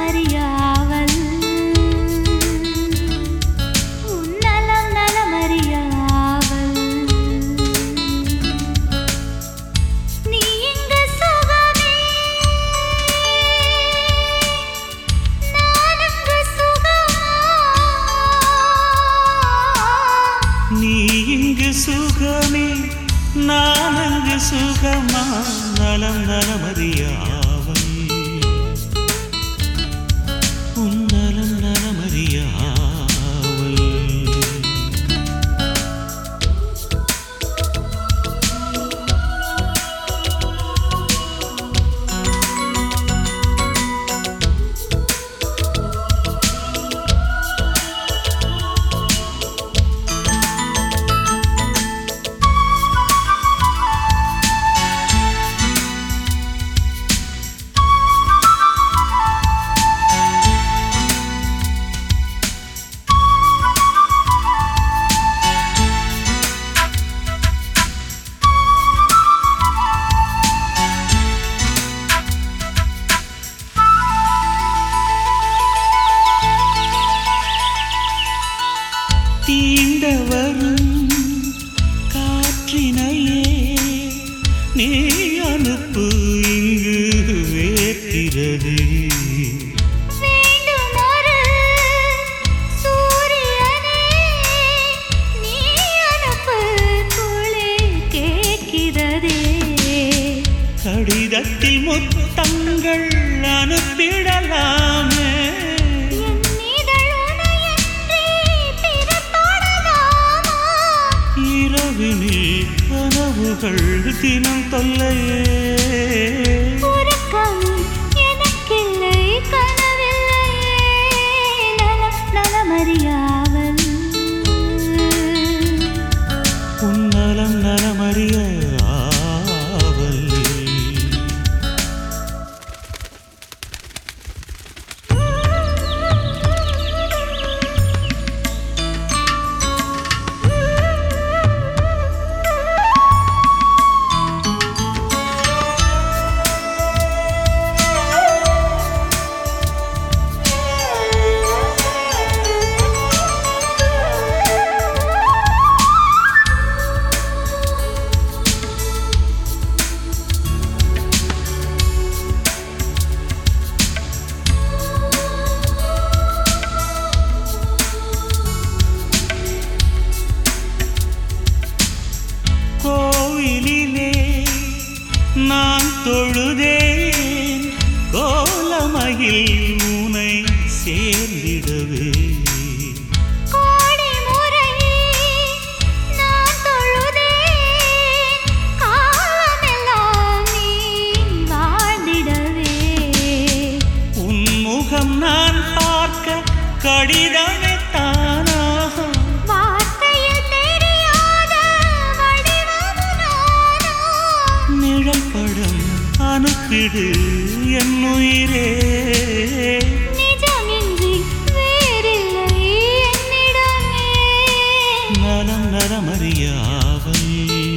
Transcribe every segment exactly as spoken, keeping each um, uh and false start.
நலமறியாவல் உன்னலம் நலமறியாவல் நீ இங்கு சுகமே நான் அங்கு சுகமா நீ இங்கு சுகமே நான் அங்கு சுகமா நலம் நலமறியாவல் உன் நலம் நலமறியாவல் தீண்ட வரும் காற்றினையே நீ அனுப்பு இங்கு வேர்க்கிறது வேண்டுமொரு சூரியனே நீ அனுப்பு குளிர் கேட்கிறதே கடிதத்தில் முத்தங்கள் அனுப்பிடலாமே இரவினில் கனவுகள் தினம் தொல்லையே உறக்கம் எனக்கில்லை கனவில்லையே நலம் நலமறியாவல் உன் நலம் நலமறியாவல் கோவிலிலே நான் தொழுதேன் கோலமயில் உனை சேர்ந்திடவே கோடி முறை நான் தொழுதேன் காலமெல்லாம் நீ வாழ்ந்திடவே உன் முகம் நான் பார்க்க கடிதமே தானாக நிழல் படம் அனுப்பிடு என் உயிரே நிஜமின்றி வேறில்லை என்னிடமே நலம் நலமறியாவல்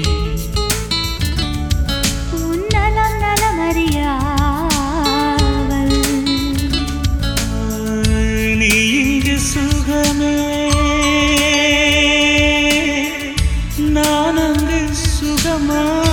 உன் நலம் நலமறியாவல் நீ இங்கு சுகமே நான் அங்கு சுகமா